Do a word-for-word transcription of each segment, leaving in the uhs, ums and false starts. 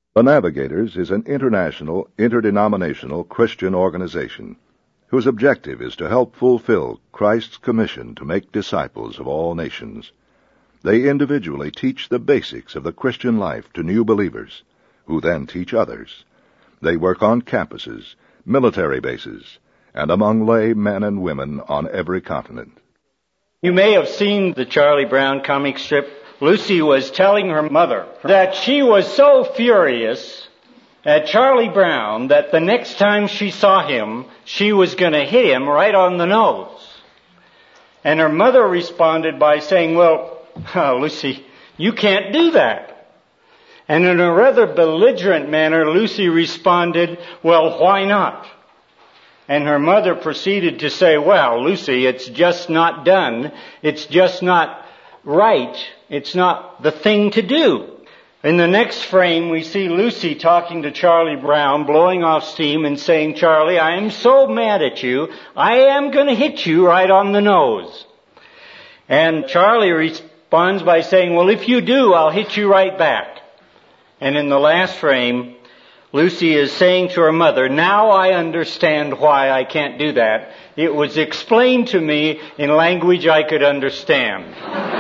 The Navigators is an international, interdenominational Christian organization whose objective is to help fulfill Christ's commission to make disciples of all nations. They individually teach the basics of the Christian life to new believers, who then teach others. They work on campuses, military bases, and among lay men and women on every continent. You may have seen the Charlie Brown comic strip. Lucy was telling her mother that she was so furious at Charlie Brown that the next time she saw him, she was going to hit him right on the nose. And her mother responded by saying, well, oh, Lucy, you can't do that. And in a rather belligerent manner, Lucy responded, well, why not? And her mother proceeded to say, well, Lucy, it's just not done. It's just not right. It's not the thing to do. In the next frame, we see Lucy talking to Charlie Brown, blowing off steam and saying, Charlie, I am so mad at you, I am going to hit you right on the nose. And Charlie responds by saying, well, if you do, I'll hit you right back. And in the last frame, Lucy is saying to her mother, now I understand why I can't do that. It was explained to me in language I could understand.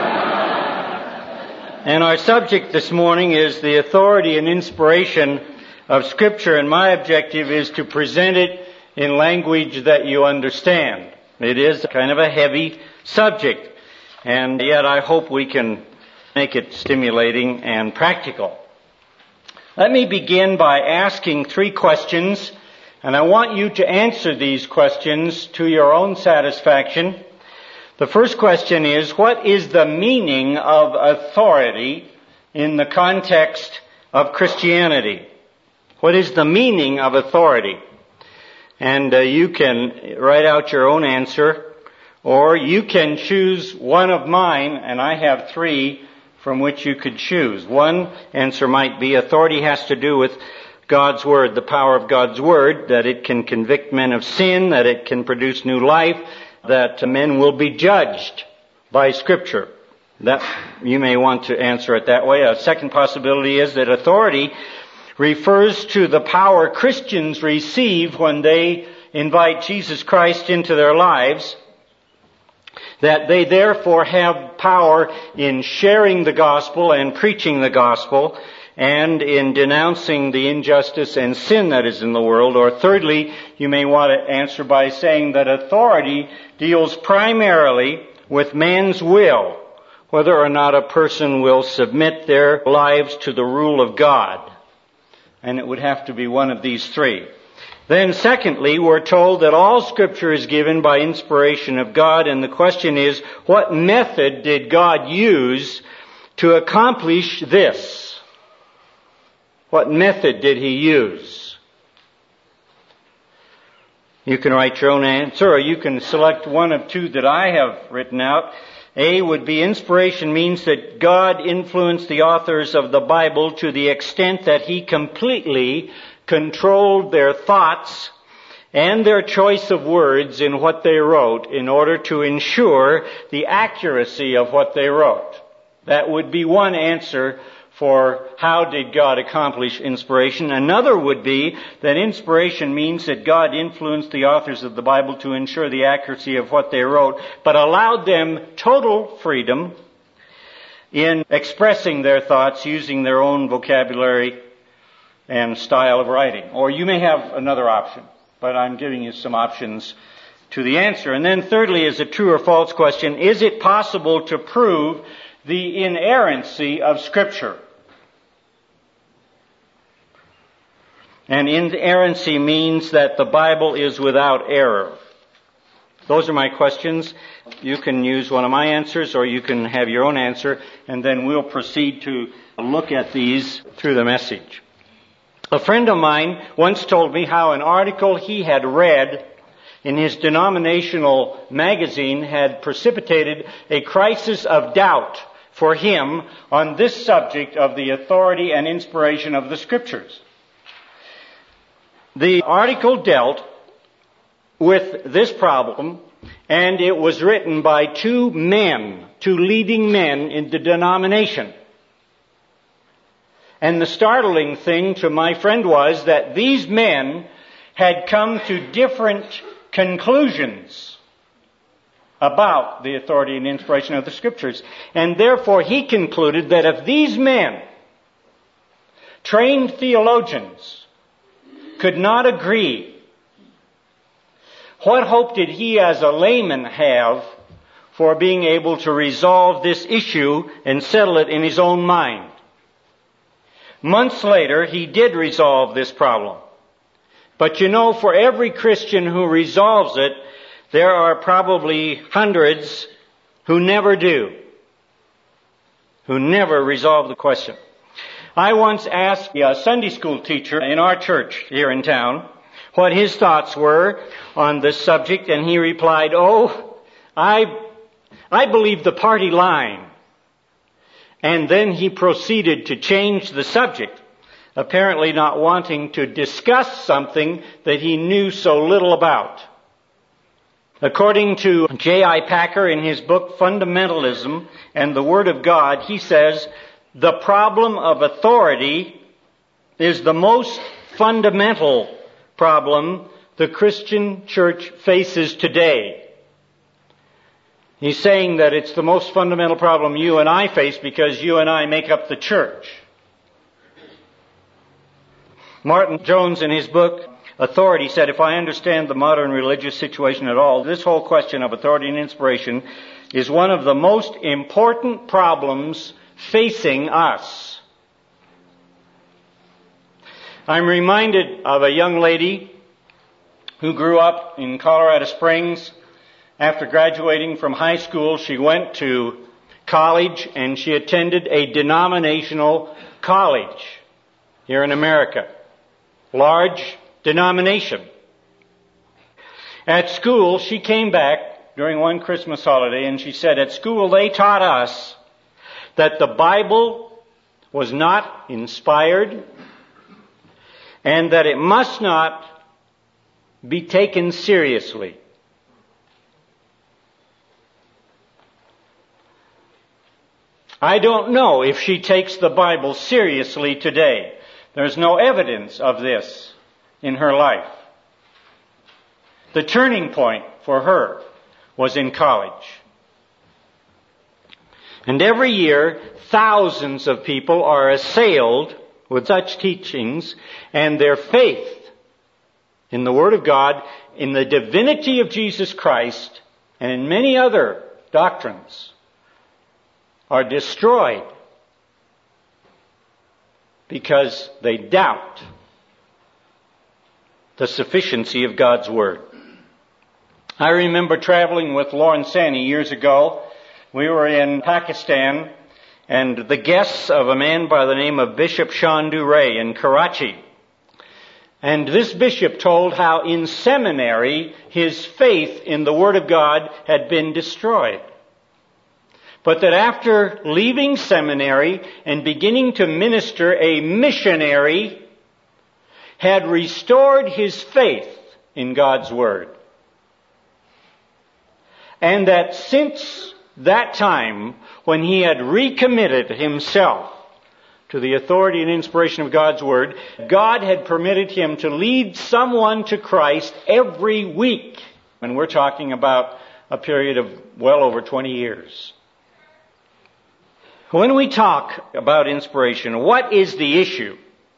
And our subject this morning is the authority and inspiration of Scripture, and my objective is to present it in language that you understand. It is kind of a heavy subject, and yet I hope we can make it stimulating and practical. Let me begin by asking three questions, and I want you to answer these questions to your own satisfaction. The first question is, what is the meaning of authority in the context of Christianity? What is the meaning of authority? And uh, you can write out your own answer, or you can choose one of mine, and I have three from which you could choose. One answer might be, authority has to do with God's Word, the power of God's Word, that it can convict men of sin, that it can produce new life, that men will be judged by Scripture. That you may want to answer it that way. A second possibility is that authority refers to the power Christians receive when they invite Jesus Christ into their lives, that they therefore have power in sharing the gospel and preaching the gospel, and in denouncing the injustice and sin that is in the world. Or thirdly, you may want to answer by saying that authority deals primarily with man's will, whether or not a person will submit their lives to the rule of God. And it would have to be one of these three. Then secondly, we're told that all Scripture is given by inspiration of God, and the question is, what method did God use to accomplish this? What method did He use? You can write your own answer, or you can select one of two that I have written out. A would be, inspiration means that God influenced the authors of the Bible to the extent that He completely controlled their thoughts and their choice of words in what they wrote in order to ensure the accuracy of what they wrote. That would be one answer for how did God accomplish inspiration. Another would be that inspiration means that God influenced the authors of the Bible to ensure the accuracy of what they wrote, but allowed them total freedom in expressing their thoughts using their own vocabulary and style of writing. Or you may have another option, but I'm giving you some options to the answer. And then thirdly is a true or false question. Is it possible to prove the inerrancy of Scripture? And inerrancy means that the Bible is without error. Those are my questions. You can use one of my answers, or you can have your own answer, and then we'll proceed to look at these through the message. A friend of mine once told me how an article he had read in his denominational magazine had precipitated a crisis of doubt for him on this subject of the authority and inspiration of the Scriptures. The article dealt with this problem, and it was written by two men, two leading men in the denomination. And the startling thing to my friend was that these men had come to different conclusions about the authority and inspiration of the Scriptures. And therefore he concluded that if these men, trained theologians, could not agree, what hope did he as a layman have for being able to resolve this issue and settle it in his own mind? Months later, he did resolve this problem. But you know, for every Christian who resolves it, there are probably hundreds who never do, who never resolve the question. I once asked a Sunday school teacher in our church here in town what his thoughts were on this subject, and he replied, "Oh, I, I believe the party line." And then he proceeded to change the subject, apparently not wanting to discuss something that he knew so little about. According to J I Packer in his book Fundamentalism and the Word of God, he says, the problem of authority is the most fundamental problem the Christian church faces today. He's saying that it's the most fundamental problem you and I face because you and I make up the church. Martin Jones in his book Authority said, if I understand the modern religious situation at all, this whole question of authority and inspiration is one of the most important problems facing us. I'm reminded of a young lady who grew up in Colorado Springs. After graduating from high school, she went to college and she attended a denominational college here in America. Large denomination. At school, she came back during one Christmas holiday and she said, at school they taught us that the Bible was not inspired and that it must not be taken seriously. I don't know if she takes the Bible seriously today. There's no evidence of this in her life. The turning point for her was in college. And every year, thousands of people are assailed with such teachings, and their faith in the Word of God, in the divinity of Jesus Christ, and in many other doctrines are destroyed because they doubt the sufficiency of God's Word. I remember traveling with Lauren Sani years ago. We were in Pakistan and the guests of a man by the name of Bishop Shandu Ray in Karachi. And this bishop told how in seminary his faith in the Word of God had been destroyed. But that after leaving seminary and beginning to minister, a missionary had restored his faith in God's Word. And that since that time, when he had recommitted himself to the authority and inspiration of God's Word, God had permitted him to lead someone to Christ every week. And we're talking about a period of well over twenty years. When we talk about inspiration, what is the issue?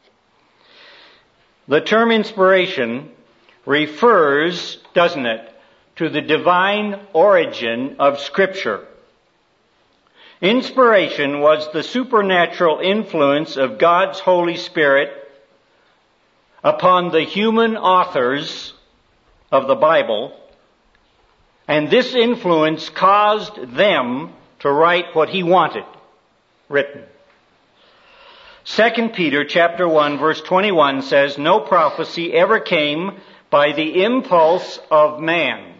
The term inspiration refers, doesn't it, to the divine origin of Scripture. Inspiration was the supernatural influence of God's Holy Spirit upon the human authors of the Bible, and this influence caused them to write what He wanted written. Second Peter chapter one verse twenty-one says, no prophecy ever came by the impulse of man,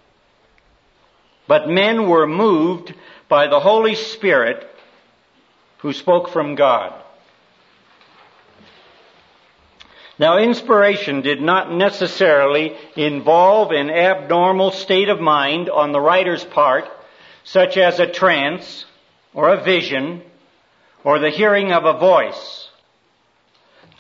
but men were moved by the Holy Spirit who spoke from God. Now, inspiration did not necessarily involve an abnormal state of mind on the writer's part, such as a trance or a vision or the hearing of a voice.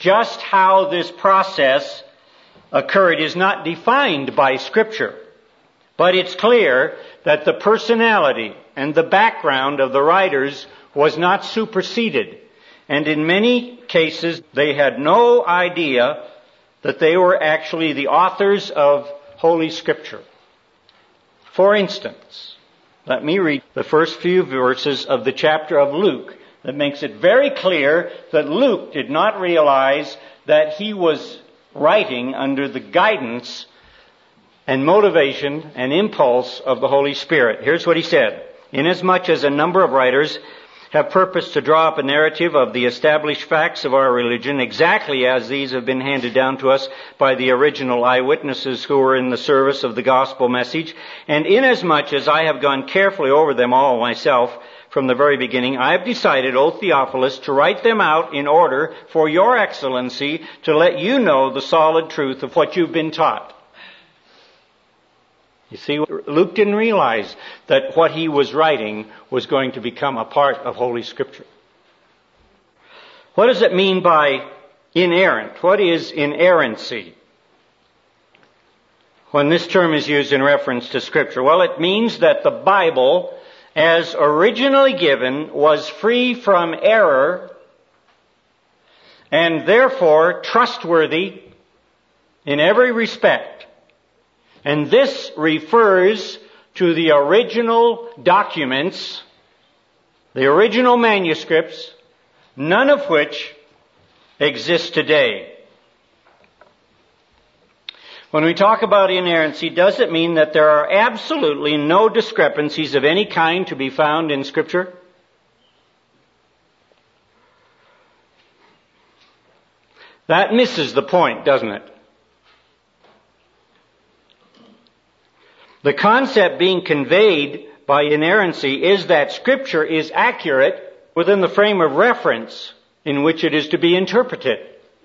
just how this process occurred is not defined by Scripture. But it's clear that the personality and the background of the writers was not superseded. And in many cases, they had no idea that they were actually the authors of Holy Scripture. For instance, let me read the first few verses of the chapter of Luke that makes it very clear that Luke did not realize that he was writing under the guidance and motivation and impulse of the Holy Spirit. Here's what he said. Inasmuch as a number of writers have purposed to draw up a narrative of the established facts of our religion, exactly as these have been handed down to us by the original eyewitnesses who were in the service of the gospel message, and inasmuch as I have gone carefully over them all myself from the very beginning, I have decided, O Theophilus, to write them out in order for your excellency to let you know the solid truth of what you've been taught. You see, Luke didn't realize that what he was writing was going to become a part of Holy Scripture. What does it mean by inerrant? What is inerrancy when this term is used in reference to Scripture? Well, it means that the Bible, as originally given, was free from error and therefore trustworthy in every respect. And this refers to the original documents, the original manuscripts, none of which exist today. When we talk about inerrancy, does it mean that there are absolutely no discrepancies of any kind to be found in Scripture? That misses the point, doesn't it? The concept being conveyed by inerrancy is that Scripture is accurate within the frame of reference in which it is to be interpreted.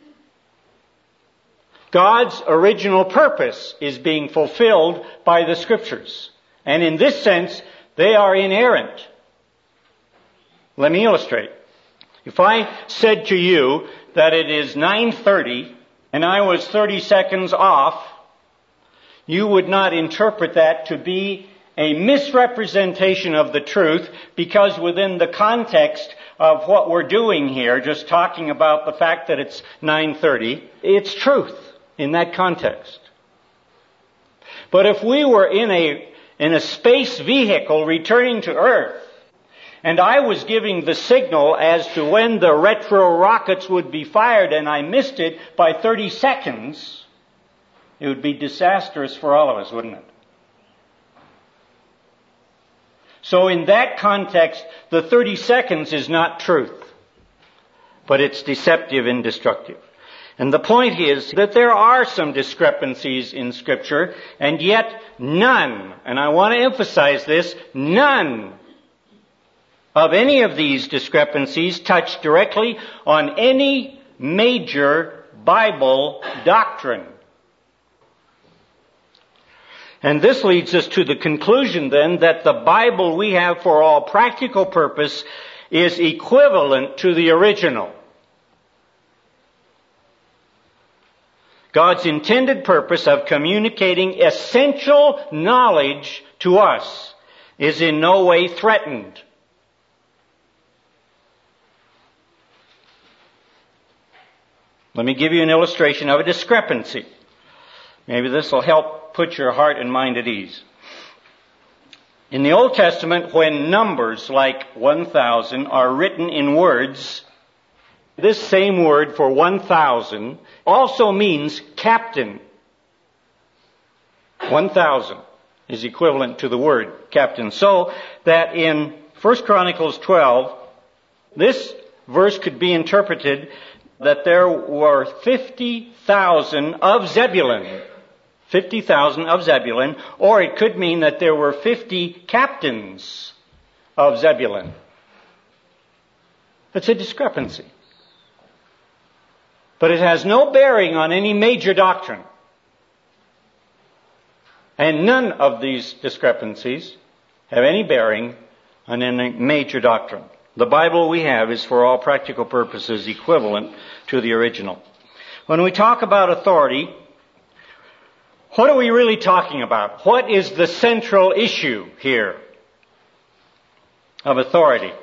God's original purpose is being fulfilled by the Scriptures. And in this sense, they are inerrant. Let me illustrate. If I said to you that it is nine thirty and I was thirty seconds off, you would not interpret that to be a misrepresentation of the truth, because within the context of what we're doing here, just talking about the fact that it's nine thirty, it's truth in that context. But if we were in a, in a space vehicle returning to Earth, and I was giving the signal as to when the retro rockets would be fired and I missed it by thirty seconds, it would be disastrous for all of us, wouldn't it? So in that context, the thirty seconds is not truth, but it's deceptive and destructive. And the point is that there are some discrepancies in Scripture, and yet none, and I want to emphasize this, none of any of these discrepancies touch directly on any major Bible doctrine. And this leads us to the conclusion then that the Bible we have for all practical purpose is equivalent to the original. God's intended purpose of communicating essential knowledge to us is in no way threatened. Let me give you an illustration of a discrepancy. Maybe this will help put your heart and mind at ease. In the Old Testament, when numbers like one thousand are written in words, this same word for one thousand also means captain. one thousand is equivalent to the word captain. So that in First Chronicles twelve, this verse could be interpreted that there were fifty thousand of Zebulun. fifty thousand of Zebulun, or it could mean that there were fifty captains of Zebulun. It's a discrepancy. But it has no bearing on any major doctrine. And none of these discrepancies have any bearing on any major doctrine. The Bible we have is for all practical purposes equivalent to the original. When we talk about authority, what are we really talking about? What is the central issue here of authority?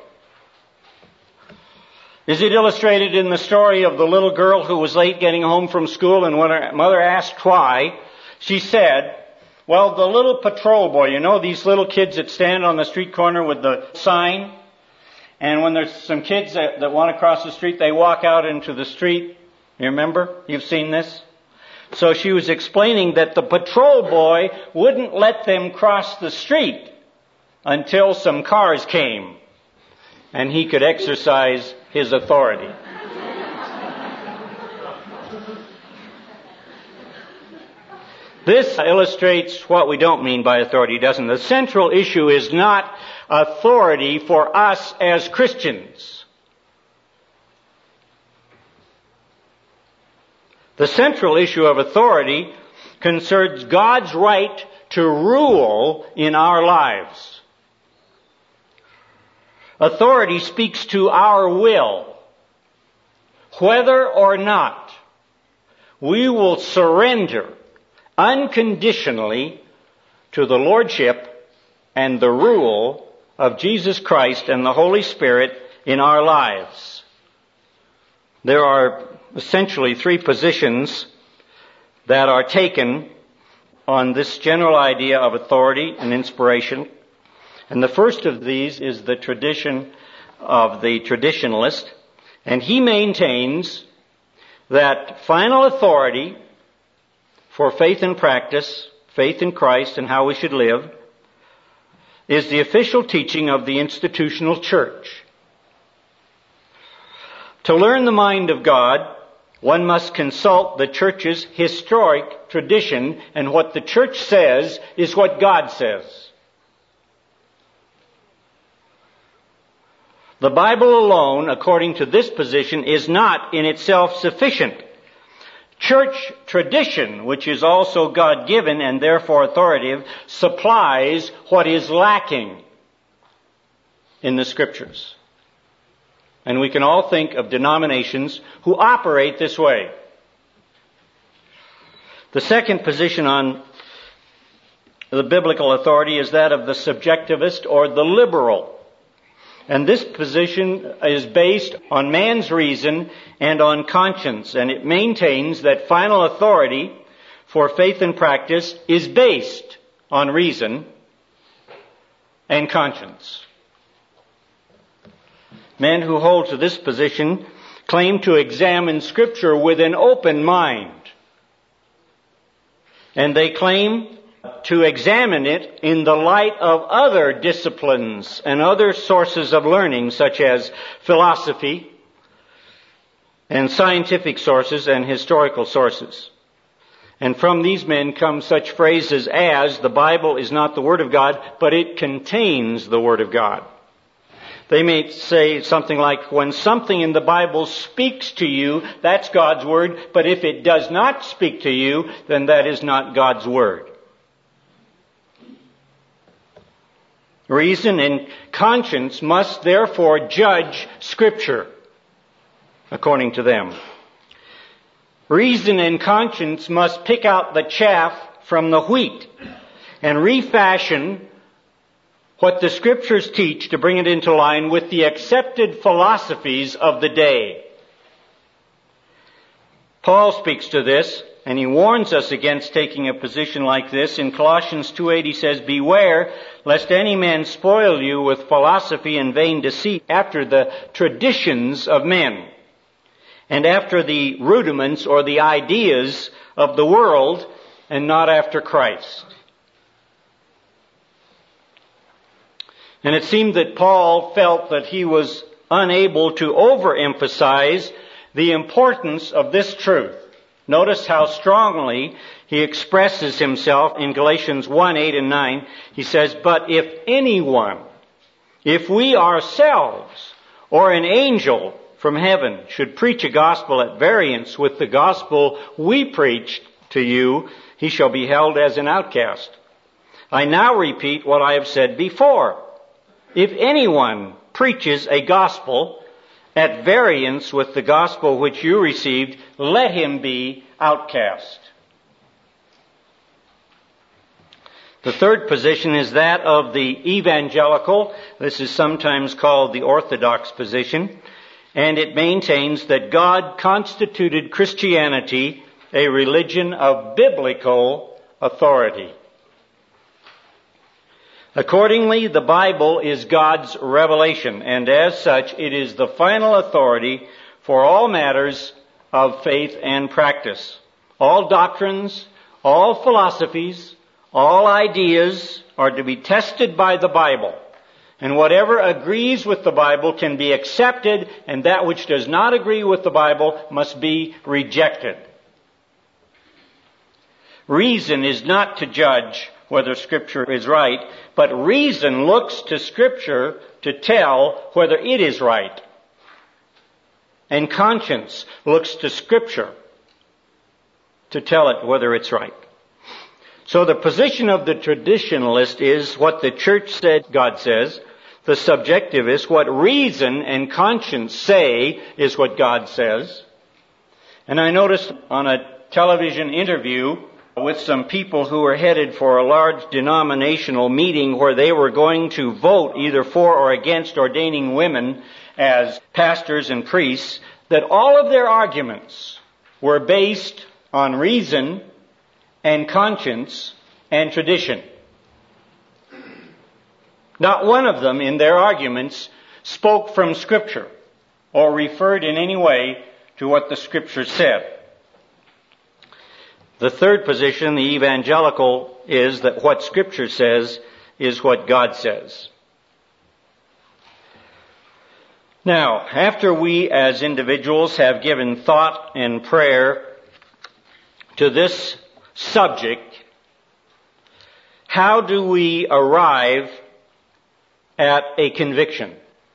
Is it illustrated in the story of the little girl who was late getting home from school, and when her mother asked why, she said, well, the little patrol boy, you know these little kids that stand on the street corner with the sign? And when there's some kids that, that want to cross the street, they walk out into the street. You remember? You've seen this? So she was explaining that the patrol boy wouldn't let them cross the street until some cars came and he could exercise his authority. This illustrates what we don't mean by authority, doesn't it? The central issue is not authority for us as Christians. The central issue of authority concerns God's right to rule in our lives. Authority speaks to our will. Whether or not we will surrender unconditionally to the lordship and the rule of Jesus Christ and the Holy Spirit in our lives. There are essentially three positions that are taken on this general idea of authority and inspiration. And the first of these is the tradition of the traditionalist. And he maintains that final authority for faith and practice, faith in Christ and how we should live, is the official teaching of the institutional church. To learn the mind of God, one must consult the church's historic tradition, and what the church says is what God says. The Bible alone, according to this position, is not in itself sufficient. Church tradition, which is also God-given and therefore authoritative, supplies what is lacking in the Scriptures. And we can all think of denominations who operate this way. The second position on the biblical authority is that of the subjectivist or the liberal. And this position is based on man's reason and on conscience. And it maintains that final authority for faith and practice is based on reason and conscience. Men who hold to this position claim to examine Scripture with an open mind. And they claim to examine it in the light of other disciplines and other sources of learning, such as philosophy and scientific sources and historical sources. And from these men come such phrases as, the Bible is not the Word of God, but it contains the Word of God. They may say something like, when something in the Bible speaks to you, that's God's Word, but if it does not speak to you, then that is not God's Word. Reason and conscience must therefore judge Scripture, according to them. Reason and conscience must pick out the chaff from the wheat and refashion what the Scriptures teach to bring it into line with the accepted philosophies of the day. Paul speaks to this, and he warns us against taking a position like this. In Colossians two eight he says, beware lest any man spoil you with philosophy and vain deceit after the traditions of men, and after the rudiments or the ideas of the world, and not after Christ. And it seemed that Paul felt that he was unable to overemphasize the importance of this truth. Notice how strongly he expresses himself in Galatians one eight and nine. He says, but if anyone, if we ourselves or an angel from heaven should preach a gospel at variance with the gospel we preached to you, he shall be held as an outcast. I now repeat what I have said before. If anyone preaches a gospel at variance with the gospel which you received, let him be outcast. The third position is that of the evangelical. This is sometimes called the orthodox position, and it maintains that God constituted Christianity a religion of biblical authority. Accordingly, the Bible is God's revelation, and as such, it is the final authority for all matters of faith and practice. All doctrines, all philosophies, all ideas are to be tested by the Bible. And whatever agrees with the Bible can be accepted, and that which does not agree with the Bible must be rejected. Reason is not to judge whether Scripture is right, but reason looks to Scripture to tell whether it is right. And conscience looks to Scripture to tell it whether it's right. So the position of the traditionalist is what the church said God says. The subjectivist, what reason and conscience say is what God says. And I noticed on a television interview with some people who were headed for a large denominational meeting where they were going to vote either for or against ordaining women as pastors and priests, that all of their arguments were based on reason and conscience and tradition. Not one of them in their arguments spoke from Scripture or referred in any way to what the Scripture said. The third position, the evangelical, is that what Scripture says is what God says. Now, after we as individuals have given thought and prayer to this subject, how do we arrive at a conviction?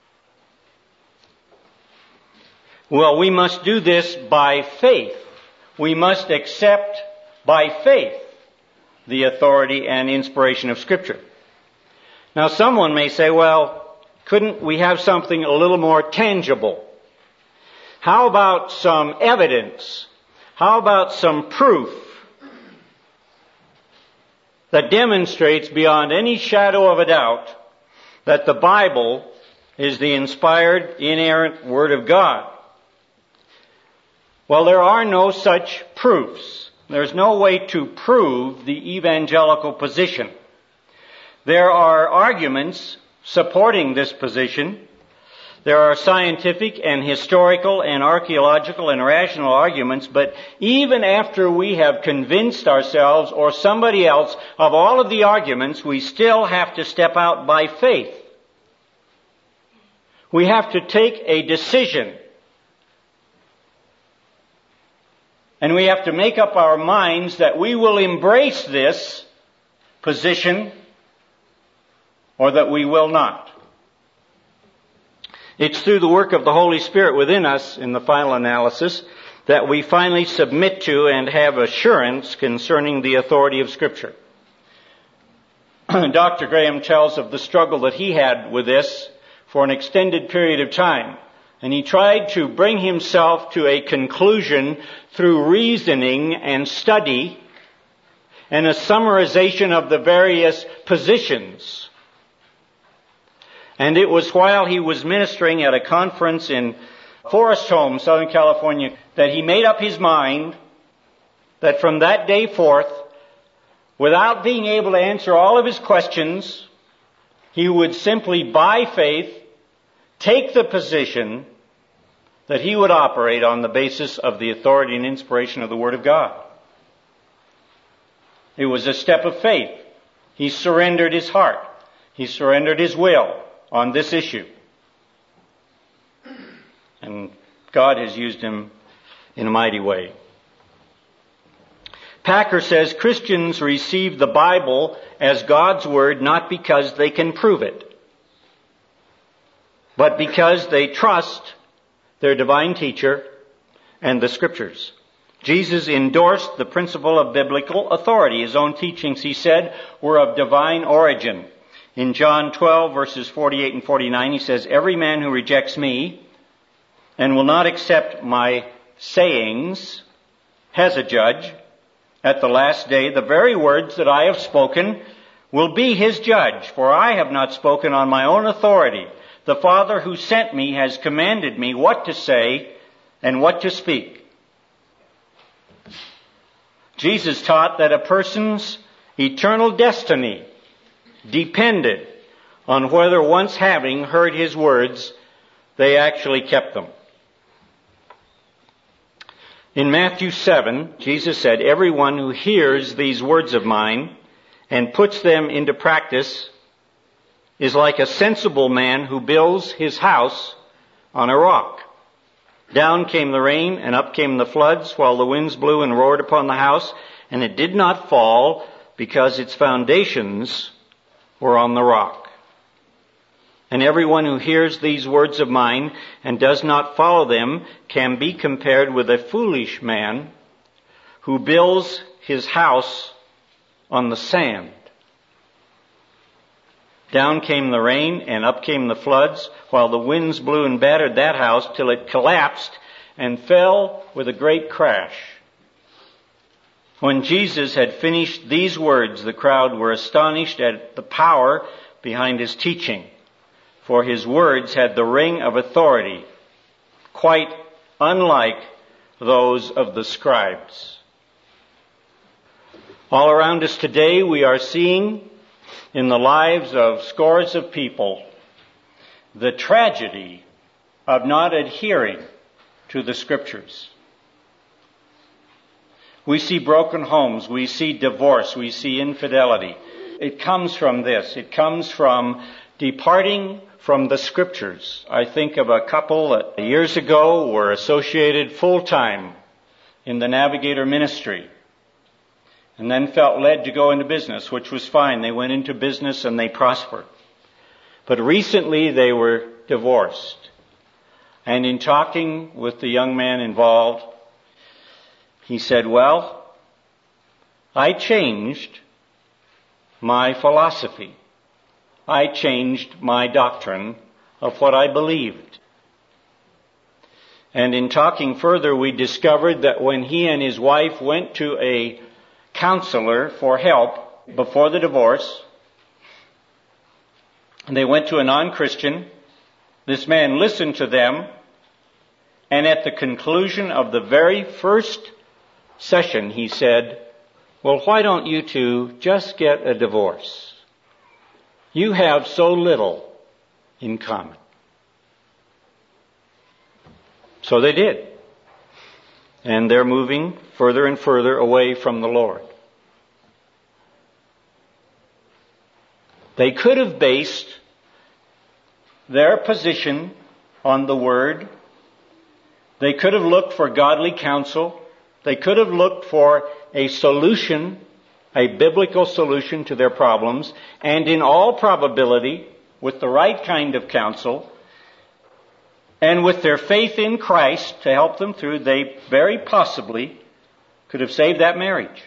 Well, we must do this by faith. We must accept by faith the authority and inspiration of Scripture. Now, someone may say, well, couldn't we have something a little more tangible? How about some evidence? How about some proof that demonstrates beyond any shadow of a doubt that the Bible is the inspired, inerrant Word of God? Well, there are no such proofs. There's no way to prove the evangelical position. There are arguments supporting this position. There are scientific and historical and archaeological and rational arguments, but even after we have convinced ourselves or somebody else of all of the arguments, we still have to step out by faith. We have to take a decision. And we have to make up our minds that we will embrace this position or that we will not. It's through the work of the Holy Spirit within us in the final analysis that we finally submit to and have assurance concerning the authority of Scripture. Doctor Graham tells of the struggle that he had with this for an extended period of time. And he tried to bring himself to a conclusion through reasoning and study and a summarization of the various positions. And it was while he was ministering at a conference in Forest Home, Southern California, that he made up his mind that from that day forth, without being able to answer all of his questions, he would simply, by faith, take the position that he would operate on the basis of the authority and inspiration of the Word of God. It was a step of faith. He surrendered his heart. He surrendered his will on this issue. And God has used him in a mighty way. Packer says Christians receive the Bible as God's Word not because they can prove it, but because they trust their divine teacher and the Scriptures. Jesus endorsed the principle of biblical authority. His own teachings, he said, were of divine origin. In John twelve, verses forty-eight and forty-nine, he says, "Every man who rejects me and will not accept my sayings as a judge, at the last day the very words that I have spoken will be his judge, for I have not spoken on my own authority. The Father who sent me has commanded me what to say and what to speak. Jesus taught that a person's eternal destiny depended on whether, once having heard his words, they actually kept them. In Matthew seven, Jesus said, "Everyone who hears these words of mine and puts them into practice is like a sensible man who builds his house on a rock. Down came the rain and up came the floods, while the winds blew and roared upon the house, and it did not fall because its foundations were on the rock. And everyone who hears these words of mine and does not follow them can be compared with a foolish man who builds his house on the sand. Down came the rain and up came the floods, while the winds blew and battered that house till it collapsed and fell with a great crash." When Jesus had finished these words, the crowd were astonished at the power behind his teaching, for his words had the ring of authority, quite unlike those of the scribes. All around us today, we are seeing in the lives of scores of people the tragedy of not adhering to the Scriptures. We see broken homes, we see divorce, we see infidelity. It comes from this. It comes from departing from the Scriptures. I think of a couple that years ago were associated full-time in the Navigator ministry, and then felt led to go into business, which was fine. They went into business and they prospered. But recently they were divorced. And in talking with the young man involved, he said, "Well, I changed my philosophy. I changed my doctrine of what I believed." And in talking further, we discovered that when he and his wife went to a counselor for help before the divorce, and they went to a non-Christian, this man listened to them, and at the conclusion of the very first session, he said, "Well, why don't you two just get a divorce? You have so little in common." So they did. And they're moving further and further away from the Lord. They could have based their position on the Word. They could have looked for godly counsel. They could have looked for a solution, a biblical solution to their problems, and in all probability, with the right kind of counsel, and with their faith in Christ to help them through, they very possibly could have saved that marriage.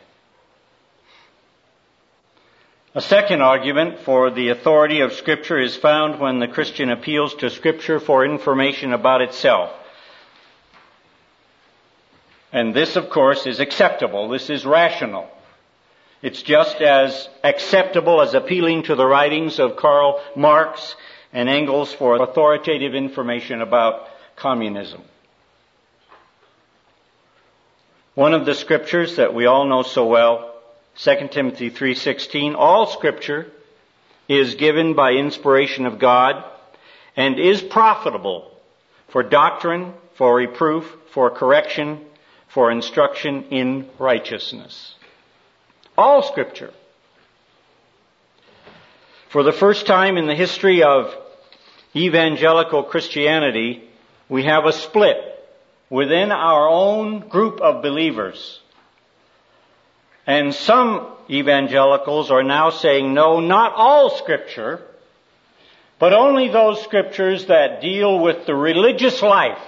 A second argument for the authority of Scripture is found when the Christian appeals to Scripture for information about itself. And this, of course, is acceptable. This is rational. It's just as acceptable as appealing to the writings of Karl Marx and Engels for authoritative information about communism. One of the scriptures that we all know so well, Second Timothy three sixteen, all Scripture is given by inspiration of God and is profitable for doctrine, for reproof, for correction, for instruction in righteousness. All Scripture. For the first time in the history of evangelical Christianity, we have a split within our own group of believers. And some evangelicals are now saying, no, not all Scripture, but only those Scriptures that deal with the religious life.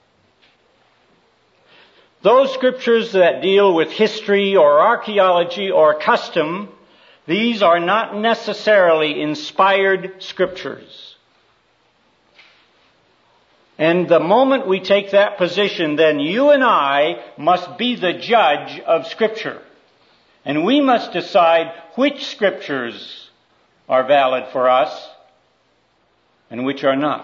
Those Scriptures that deal with history or archaeology or custom, these are not necessarily inspired Scriptures. And the moment we take that position, then you and I must be the judge of Scripture. And we must decide which Scriptures are valid for us and which are not.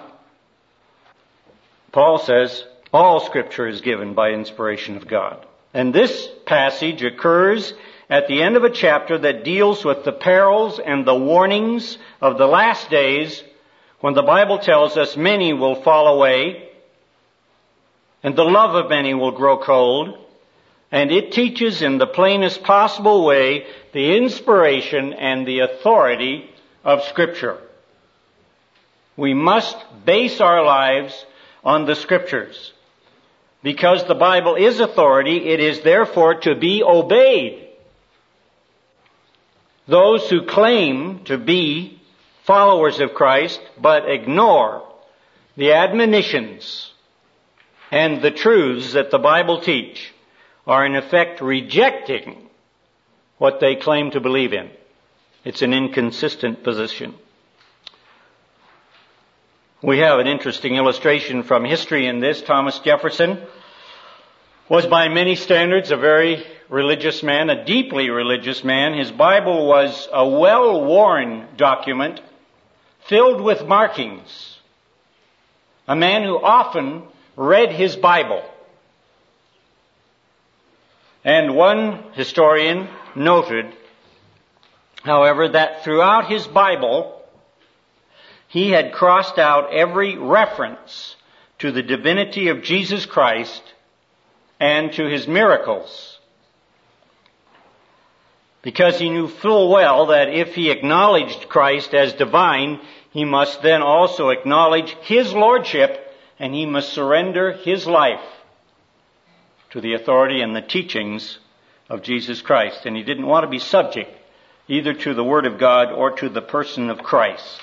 Paul says, all Scripture is given by inspiration of God. And this passage occurs at the end of a chapter that deals with the perils and the warnings of the last days, when the Bible tells us many will fall away and the love of many will grow cold. And it teaches in the plainest possible way the inspiration and the authority of Scripture. We must base our lives on the Scriptures. Because the Bible is authority, it is therefore to be obeyed. Those who claim to be followers of Christ but ignore the admonitions and the truths that the Bible teach are in effect rejecting what they claim to believe in. It's an inconsistent position. We have an interesting illustration from history in this. Thomas Jefferson was by many standards a very religious man, a deeply religious man. His Bible was a well-worn document filled with markings. A man who often read his Bible. And one historian noted, however, that throughout his Bible, he had crossed out every reference to the divinity of Jesus Christ and to his miracles, because he knew full well that if he acknowledged Christ as divine, he must then also acknowledge his lordship, and he must surrender his life to the authority and the teachings of Jesus Christ. And he didn't want to be subject either to the Word of God or to the person of Christ.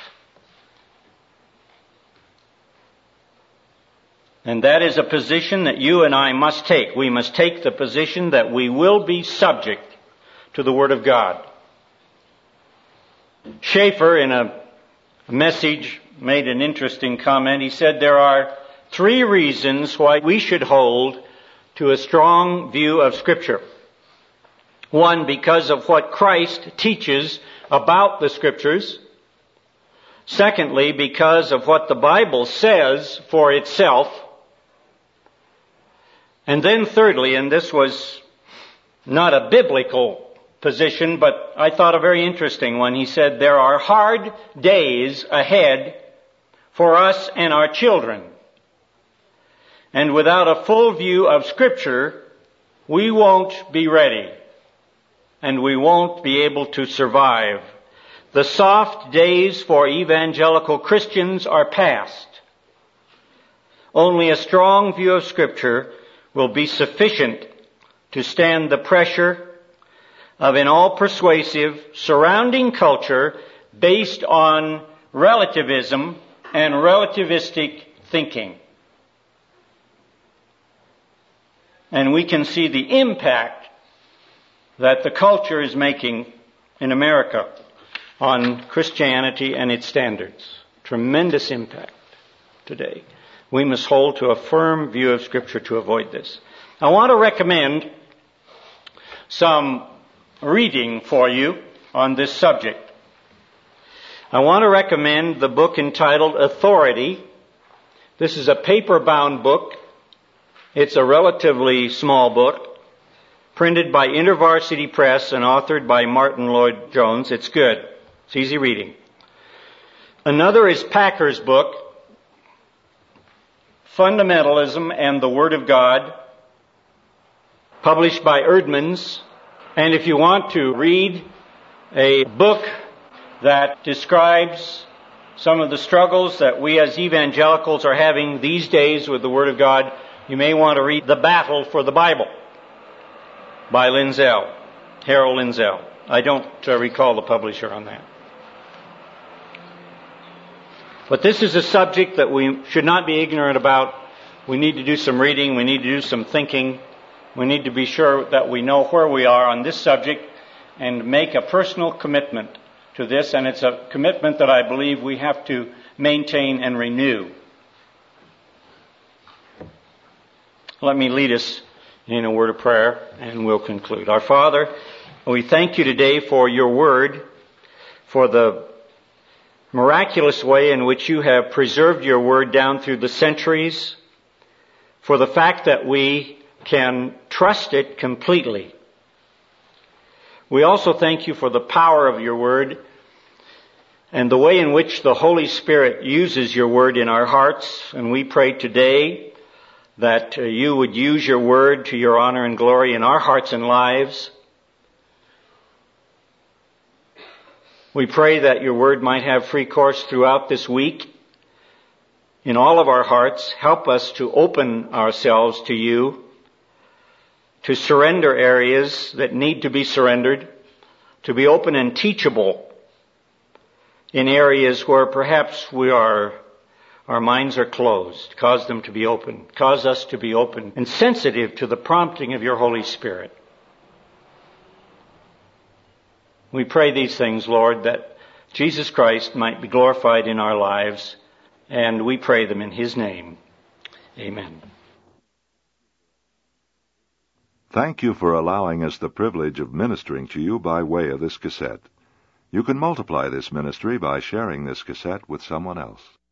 And that is a position that you and I must take. We must take the position that we will be subject to the Word of God. Schaeffer, in a message, made an interesting comment. He said there are three reasons why we should hold to a strong view of Scripture. One, because of what Christ teaches about the Scriptures. Secondly, because of what the Bible says for itself. And then thirdly, and this was not a biblical position, but I thought a very interesting one. He said, there are hard days ahead for us and our children. And without a full view of Scripture, we won't be ready. And we won't be able to survive. The soft days for evangelical Christians are past. Only a strong view of Scripture will be sufficient to stand the pressure of an all-persuasive surrounding culture based on relativism and relativistic thinking. And we can see the impact that the culture is making in America on Christianity and its standards. Tremendous impact today. We must hold to a firm view of Scripture to avoid this. I want to recommend some reading for you on this subject. I want to recommend the book entitled Authority. This is a paper-bound book. It's a relatively small book, printed by InterVarsity Press and authored by Martin Lloyd-Jones. It's good. It's easy reading. Another is Packer's book, Fundamentalism and the Word of God, published by Eerdmans. And if you want to read a book that describes some of the struggles that we as evangelicals are having these days with the Word of God, you may want to read The Battle for the Bible by Lindsell, Harold Lindsell. I don't uh, recall the publisher on that. But this is a subject that we should not be ignorant about. We need to do some reading. We need to do some thinking. We need to be sure that we know where we are on this subject and make a personal commitment to this. And it's a commitment that I believe we have to maintain and renew. Let me lead us in a word of prayer, and we'll conclude. Our Father, we thank you today for your word, for the miraculous way in which you have preserved your word down through the centuries, for the fact that we can trust it completely. We also thank you for the power of your word and the way in which the Holy Spirit uses your word in our hearts. And we pray today that uh, you would use your word to your honor and glory in our hearts and lives. We pray that your word might have free course throughout this week in all of our hearts. Help us to open ourselves to you, to surrender areas that need to be surrendered, to be open and teachable in areas where perhaps we are, our minds are closed. Cause them to be open. Cause us to be open and sensitive to the prompting of your Holy Spirit. We pray these things, Lord, that Jesus Christ might be glorified in our lives, and we pray them in His name. Amen. Thank you for allowing us the privilege of ministering to you by way of this cassette. You can multiply this ministry by sharing this cassette with someone else.